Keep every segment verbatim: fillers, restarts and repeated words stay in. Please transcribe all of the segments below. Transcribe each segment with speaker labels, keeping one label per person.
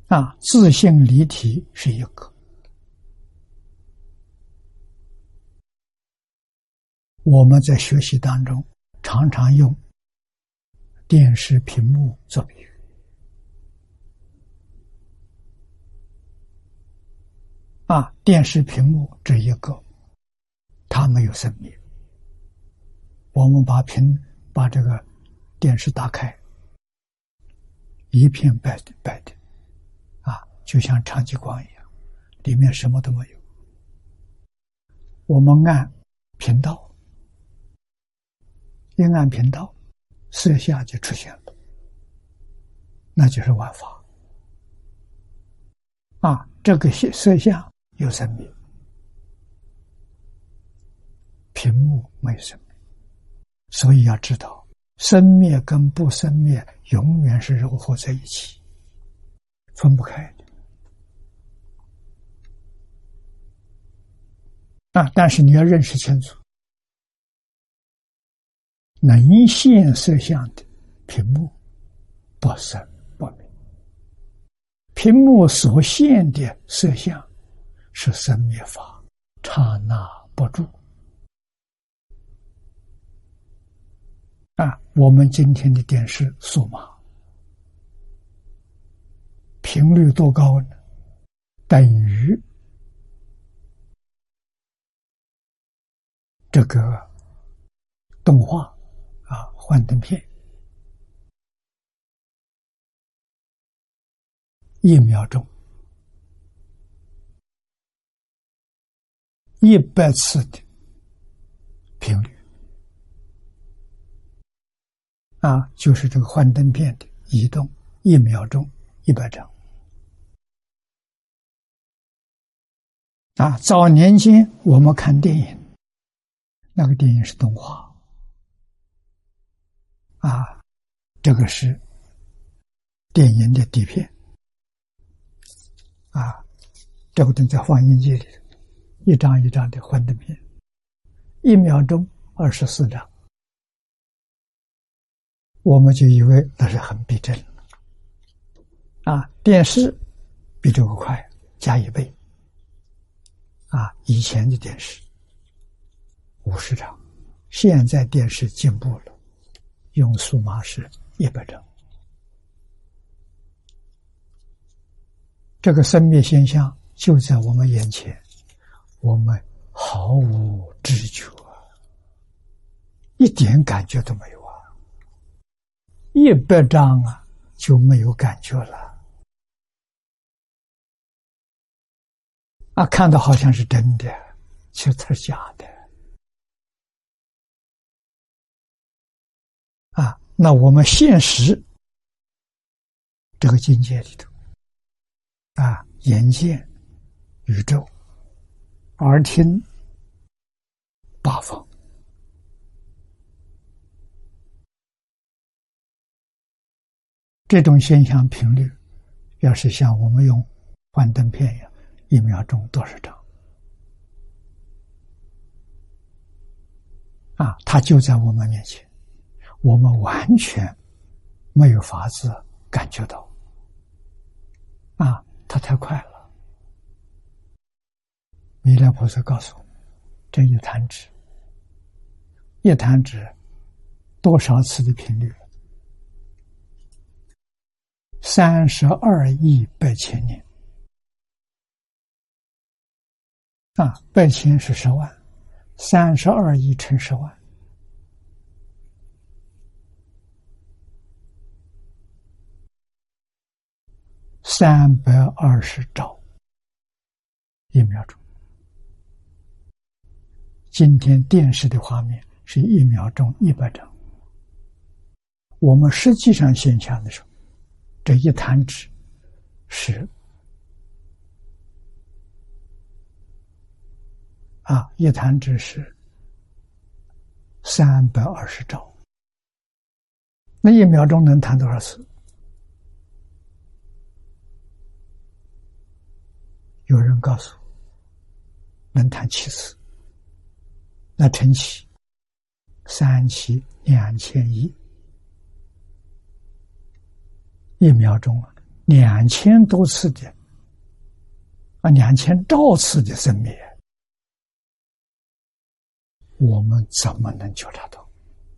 Speaker 1: 啊，自性离体是一个。我们在学习当中常常用电视屏幕做比喻。啊，电视屏幕这一个，它没有生命。我们把屏把这个电视打开，一片白的白的，啊，就像长激光一样，里面什么都没有。我们按频道，一按频道，色相就出现了，那就是万法。啊，这个色相有生命，屏幕没有生命。所以要知道，生灭跟不生灭永远是糅合在一起，分不开的。啊，但是你要认识清楚，能现色相的屏幕不生不灭，屏幕所现的色相是生灭法，刹那不住。啊，我们今天的电视数码频率多高呢？等于这个动画啊，幻灯片，一秒钟一百次的频率。啊，就是这个幻灯片的移动，一秒钟一百张。啊，早年间我们看电影，那个电影是动画，啊，这个是电影的底片，啊，这个灯在放映机里，一张一张的幻灯片，一秒钟二十四张。我们就以为那是很逼真了，啊，电视比这个快，加一倍，啊，以前的电视五十张，现在电视进步了，用数码是一百张。这个生灭现象就在我们眼前，我们毫无知觉，一点感觉都没有。一百张啊，就没有感觉了。啊，看到好像是真的，其实它是假的。啊，那我们现实这个境界里头，啊，眼见宇宙，耳听八方。这种现象频率，要是像我们用幻灯片一样，一秒钟多少张？啊，它就在我们面前，我们完全没有法子感觉到。啊，它太快了。弥勒菩萨告诉我们，这一弹指，一弹指多少次的频率？三十二亿百千年。啊，百千是十万，三十二亿乘十万，三百二十兆一秒钟。今天电视的画面是一秒钟一百张，我们实际上现象的时候，这一弹指是啊，一弹指是三百二十兆，那一秒钟能弹多少次？有人告诉我，能弹七次，那乘起三七两千亿。一秒钟两千多次的啊，两千兆次的生灭，我们怎么能觉察到？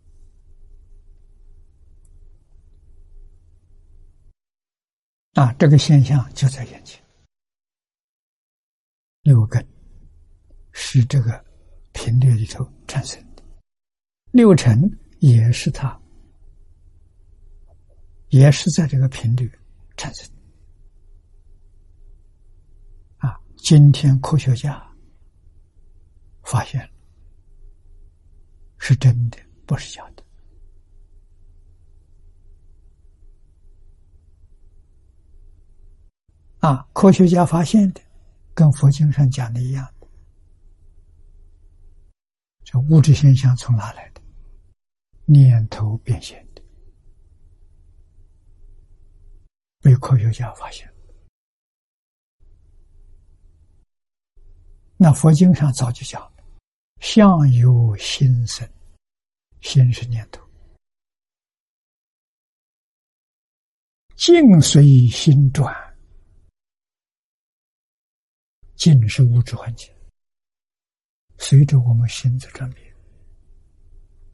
Speaker 1: 啊，这个现象就在眼前。六根是这个频率里头产生的，六尘也是它，也是在这个频率产生的。啊，今天科学家发现是真的，不是假的。啊，科学家发现的跟佛经上讲的一样的。这物质现象从哪来的？念头变现的，被科学家发现。那佛经上早就讲了，相由心生，心是念头，境随心转，境是物质环境，随着我们心在转变。